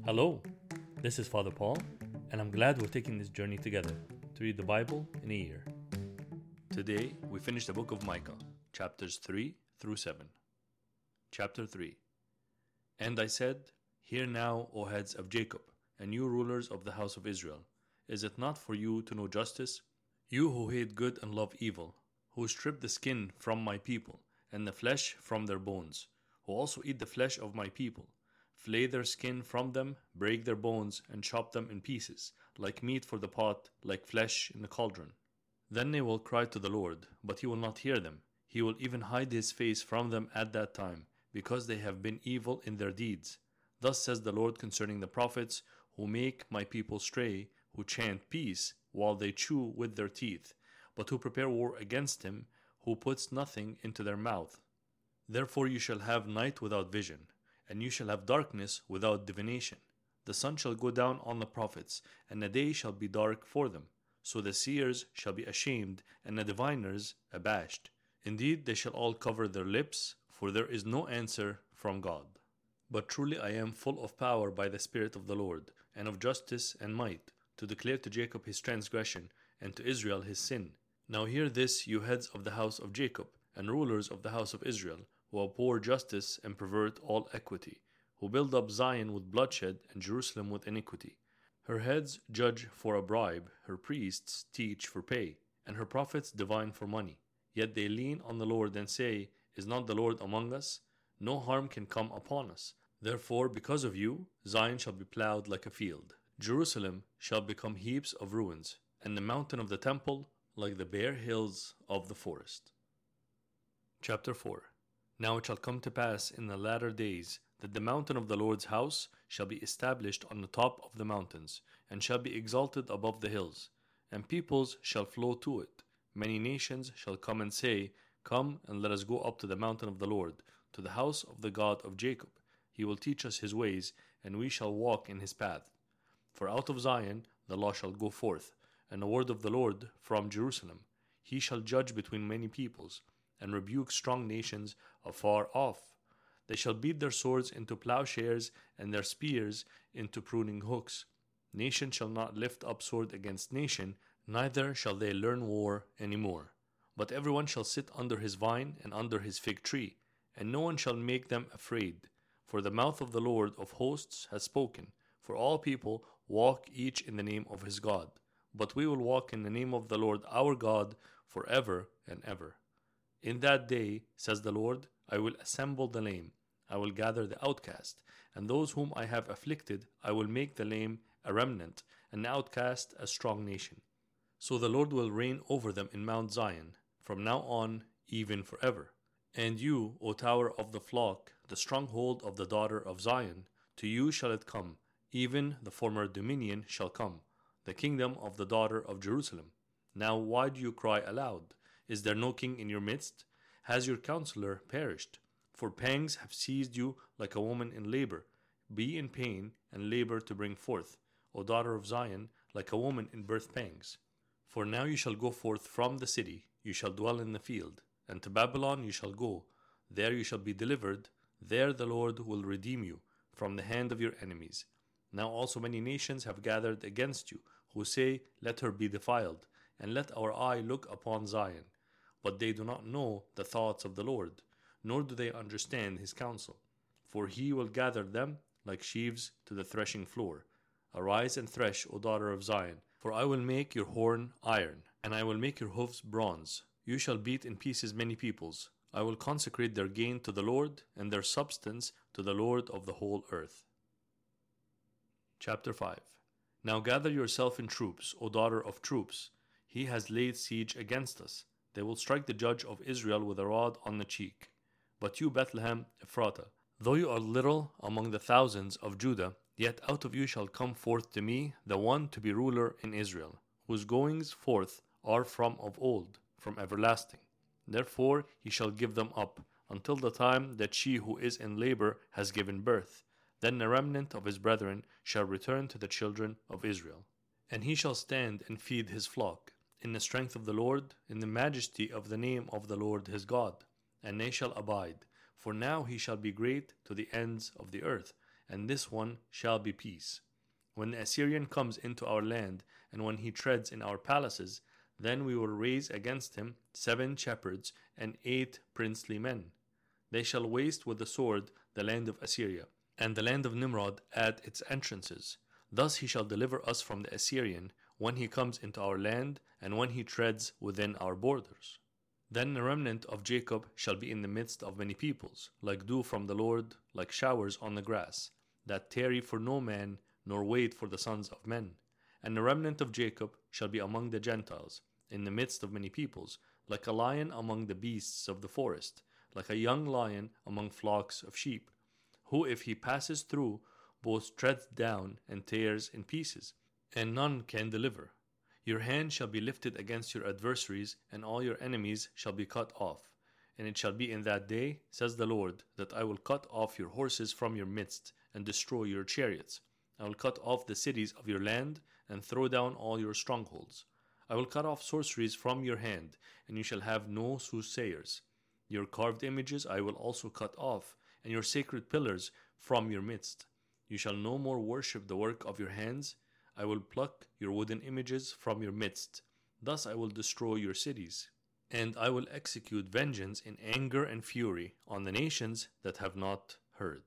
Hello, this is Father Paul, and I'm glad we're taking this journey together to read the Bible in a year. Today, we finish the book of Micah, chapters 3 through 7. Chapter 3. And I said, Hear now, O heads of Jacob, and you rulers of the house of Israel. Is it not for you to know justice? You who hate good and love evil, who strip the skin from my people, and the flesh from their bones, who also eat the flesh of my people, flay their skin from them, break their bones, and chop them in pieces, like meat for the pot, like flesh in the cauldron. Then they will cry to the Lord, but he will not hear them. He will even hide his face from them at that time, because they have been evil in their deeds. Thus says the Lord concerning the prophets, who make my people stray, who chant peace, while they chew with their teeth, but who prepare war against him, who puts nothing into their mouth. Therefore you shall have night without vision, and you shall have darkness without divination. The sun shall go down on the prophets, and the day shall be dark for them. So the seers shall be ashamed, and the diviners abashed. Indeed, they shall all cover their lips, for there is no answer from God. But truly I am full of power by the Spirit of the Lord, and of justice and might, to declare to Jacob his transgression, and to Israel his sin. Now hear this, you heads of the house of Jacob, and rulers of the house of Israel, who abhor justice and pervert all equity, who build up Zion with bloodshed and Jerusalem with iniquity. Her heads judge for a bribe, her priests teach for pay, and her prophets divine for money. Yet they lean on the Lord and say, Is not the Lord among us? No harm can come upon us. Therefore, because of you, Zion shall be plowed like a field. Jerusalem shall become heaps of ruins, and the mountain of the temple like the bare hills of the forest. Chapter 4. Now it shall come to pass in the latter days that the mountain of the Lord's house shall be established on the top of the mountains, and shall be exalted above the hills, and peoples shall flow to it. Many nations shall come and say, Come and let us go up to the mountain of the Lord, to the house of the God of Jacob. He will teach us his ways, and we shall walk in his path. For out of Zion the law shall go forth, and the word of the Lord from Jerusalem. He shall judge between many peoples, and rebuke strong nations afar off. They shall beat their swords into plowshares, and their spears into pruning hooks. Nation shall not lift up sword against nation, neither shall they learn war any more. But everyone shall sit under his vine and under his fig tree, and no one shall make them afraid. For the mouth of the Lord of hosts has spoken. For all people walk each in the name of his God. But we will walk in the name of the Lord our God forever and ever. In that day, says the Lord, I will assemble the lame, I will gather the outcast, and those whom I have afflicted I will make the lame a remnant, and the outcast a strong nation. So the Lord will reign over them in Mount Zion, from now on, even forever. And you, O tower of the flock, the stronghold of the daughter of Zion, to you shall it come, even the former dominion shall come, the kingdom of the daughter of Jerusalem. Now why do you cry aloud? Is there no king in your midst? Has your counselor perished? For pangs have seized you like a woman in labor. Be in pain and labor to bring forth, O daughter of Zion, like a woman in birth pangs. For now you shall go forth from the city, you shall dwell in the field, and to Babylon you shall go. There you shall be delivered, there the Lord will redeem you from the hand of your enemies. Now also many nations have gathered against you, who say, Let her be defiled, and let our eye look upon Zion. But they do not know the thoughts of the Lord, nor do they understand his counsel. For he will gather them like sheaves to the threshing floor. Arise and thresh, O daughter of Zion, for I will make your horn iron, and I will make your hoofs bronze. You shall beat in pieces many peoples. I will consecrate their gain to the Lord, and their substance to the Lord of the whole earth. Chapter 5. Now gather yourself in troops, O daughter of troops. He has laid siege against us. They will strike the judge of Israel with a rod on the cheek. But you, Bethlehem Ephratah, though you are little among the thousands of Judah, yet out of you shall come forth to me the one to be ruler in Israel, whose goings forth are from of old, from everlasting. Therefore he shall give them up, until the time that she who is in labor has given birth. Then the remnant of his brethren shall return to the children of Israel. And he shall stand and feed his flock, in the strength of the Lord, in the majesty of the name of the Lord his God. And they shall abide, for now he shall be great to the ends of the earth, and this one shall be peace. When the Assyrian comes into our land, and when he treads in our palaces, then we will raise against him 7 shepherds and 8 princely men. They shall waste with the sword the land of Assyria, and the land of Nimrod at its entrances. Thus he shall deliver us from the Assyrian, when he comes into our land, and when he treads within our borders. Then the remnant of Jacob shall be in the midst of many peoples, like dew from the Lord, like showers on the grass, that tarry for no man, nor wait for the sons of men. And the remnant of Jacob shall be among the Gentiles, in the midst of many peoples, like a lion among the beasts of the forest, like a young lion among flocks of sheep, who if he passes through, both treads down and tears in pieces, and none can deliver. Your hand shall be lifted against your adversaries, and all your enemies shall be cut off. And it shall be in that day, says the Lord, that I will cut off your horses from your midst, and destroy your chariots. I will cut off the cities of your land, and throw down all your strongholds. I will cut off sorceries from your hand, and you shall have no soothsayers. Your carved images I will also cut off, and your sacred pillars from your midst. You shall no more worship the work of your hands. I will pluck your wooden images from your midst. Thus I will destroy your cities. And I will execute vengeance in anger and fury on the nations that have not heard.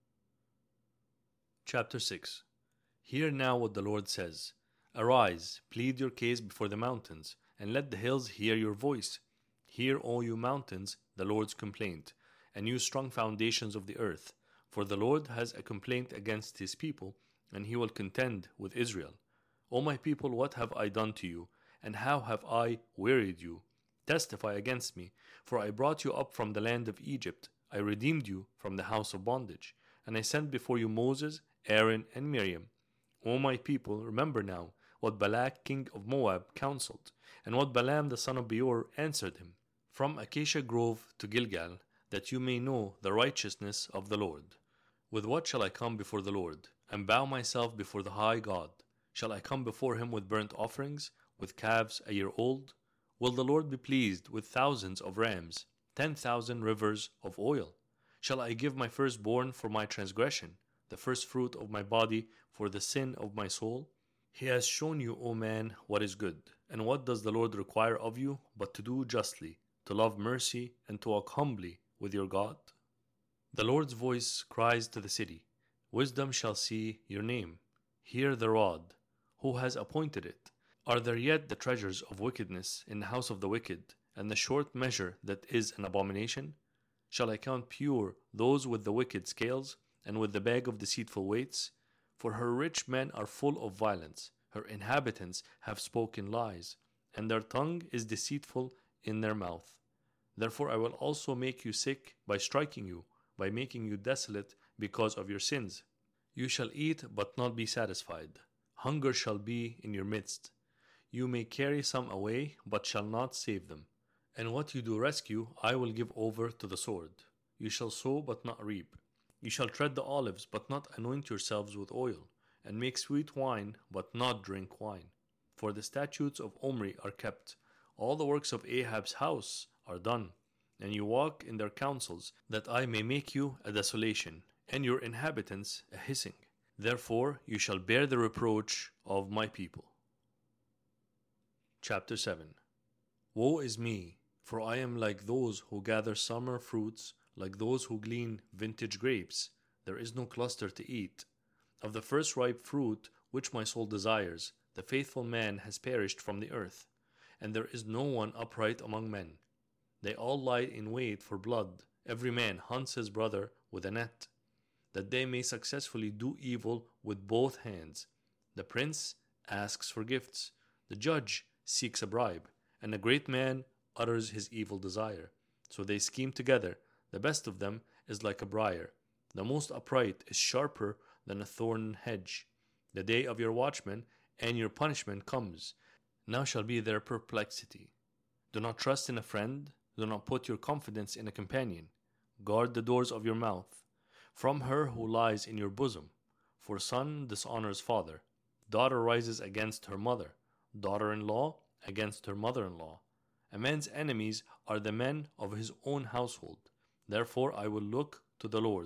Chapter 6. Hear now what the Lord says. Arise, plead your case before the mountains, and let the hills hear your voice. Hear, all you mountains, the Lord's complaint, and you strong foundations of the earth. For the Lord has a complaint against his people, and he will contend with Israel. O my people, what have I done to you, and how have I wearied you? Testify against me, for I brought you up from the land of Egypt. I redeemed you from the house of bondage, and I sent before you Moses, Aaron, and Miriam. O my people, remember now what Balak king of Moab counseled, and what Balaam the son of Beor answered him. From Acacia Grove to Gilgal, that you may know the righteousness of the Lord. With what shall I come before the Lord, and bow myself before the high God? Shall I come before him with burnt offerings, with calves a year old? Will the Lord be pleased with thousands of rams, 10,000 rivers of oil? Shall I give my firstborn for my transgression, the first fruit of my body for the sin of my soul? He has shown you, O man, what is good. And what does the Lord require of you but to do justly, to love mercy, and to walk humbly with your God? The Lord's voice cries to the city, Wisdom shall see your name. Hear the rod. Who has appointed it? Are there yet the treasures of wickedness in the house of the wicked, and the short measure that is an abomination? Shall I count pure those with the wicked scales, and with the bag of deceitful weights? For her rich men are full of violence, her inhabitants have spoken lies, and their tongue is deceitful in their mouth. Therefore I will also make you sick by striking you, by making you desolate because of your sins. You shall eat but not be satisfied. Hunger shall be in your midst. You may carry some away, but shall not save them. And what you do rescue, I will give over to the sword. You shall sow but not reap. You shall tread the olives, but not anoint yourselves with oil, and make sweet wine, but not drink wine. For the statutes of Omri are kept. All the works of Ahab's house are done. And you walk in their counsels, that I may make you a desolation, and your inhabitants a hissing. Therefore you shall bear the reproach of my people. Chapter 7. Woe is me, for I am like those who gather summer fruits, like those who glean vintage grapes. There is no cluster to eat. Of the first ripe fruit which my soul desires, the faithful man has perished from the earth, and there is no one upright among men. They all lie in wait for blood. Every man hunts his brother with a net, that they may successfully do evil with both hands. The prince asks for gifts. The judge seeks a bribe, and a great man utters his evil desire. So they scheme together. The best of them is like a briar. The most upright is sharper than a thorn hedge. The day of your watchman and your punishment comes. Now shall be their perplexity. Do not trust in a friend. Do not put your confidence in a companion. Guard the doors of your mouth from her who lies in your bosom. For son dishonors father. Daughter rises against her mother. Daughter-in-law against her mother-in-law. A man's enemies are the men of his own household. Therefore I will look to the Lord.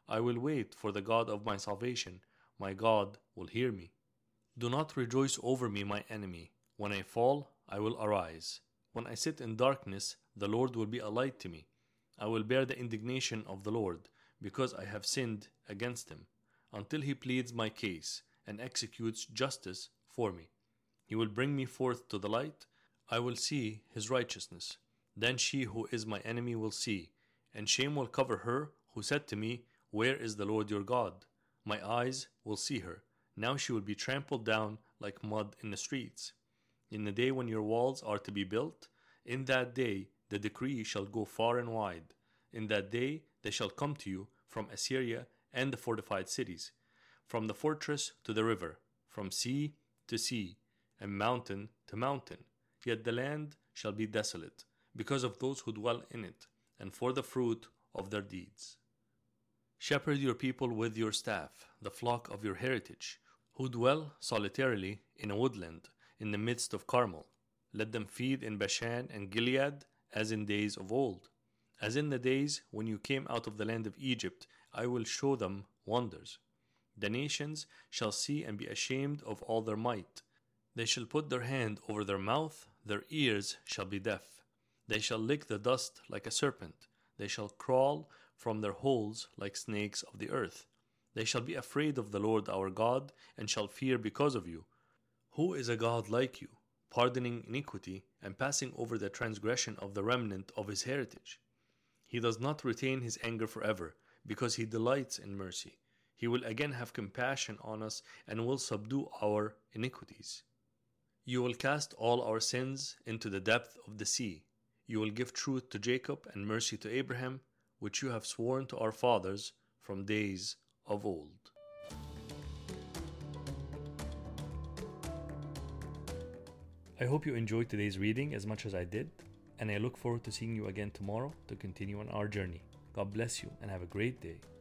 I will wait for the God of my salvation. My God will hear me. Do not rejoice over me, my enemy. When I fall, I will arise. When I sit in darkness, the Lord will be a light to me. I will bear the indignation of the Lord, because I have sinned against him, until he pleads my case and executes justice for me. He will bring me forth to the light. I will see his righteousness. Then she who is my enemy will see, and shame will cover her who said to me, Where is the Lord your God? My eyes will see her. Now she will be trampled down like mud in the streets. In the day when your walls are to be built, in that day the decree shall go far and wide. In that day they shall come to you from Assyria and the fortified cities, from the fortress to the river, from sea to sea, and mountain to mountain. Yet the land shall be desolate, because of those who dwell in it, and for the fruit of their deeds. Shepherd your people with your staff, the flock of your heritage, who dwell solitarily in a woodland, in the midst of Carmel. Let them feed in Bashan and Gilead, as in days of old. As in the days when you came out of the land of Egypt, I will show them wonders. The nations shall see and be ashamed of all their might. They shall put their hand over their mouth, their ears shall be deaf. They shall lick the dust like a serpent. They shall crawl from their holes like snakes of the earth. They shall be afraid of the Lord our God, and shall fear because of you. Who is a God like you, pardoning iniquity and passing over the transgression of the remnant of his heritage? He does not retain his anger forever, because he delights in mercy. He will again have compassion on us and will subdue our iniquities. You will cast all our sins into the depth of the sea. You will give truth to Jacob and mercy to Abraham, which you have sworn to our fathers from days of old. I hope you enjoyed today's reading as much as I did, and I look forward to seeing you again tomorrow to continue on our journey. God bless you and have a great day.